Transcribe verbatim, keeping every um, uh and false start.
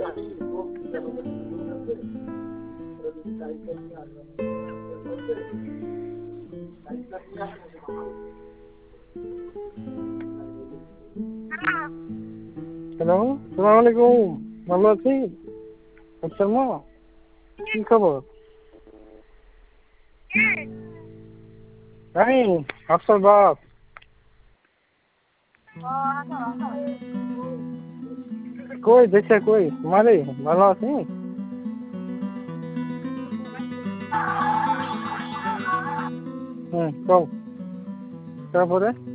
Hello, সালাম আলাইকুম। ভালো আছি। শর্মা, কি খবর? আমি হাফসার বাপ। কই দেখছে কই মারে ভালো আছি। হুম কও তারপরে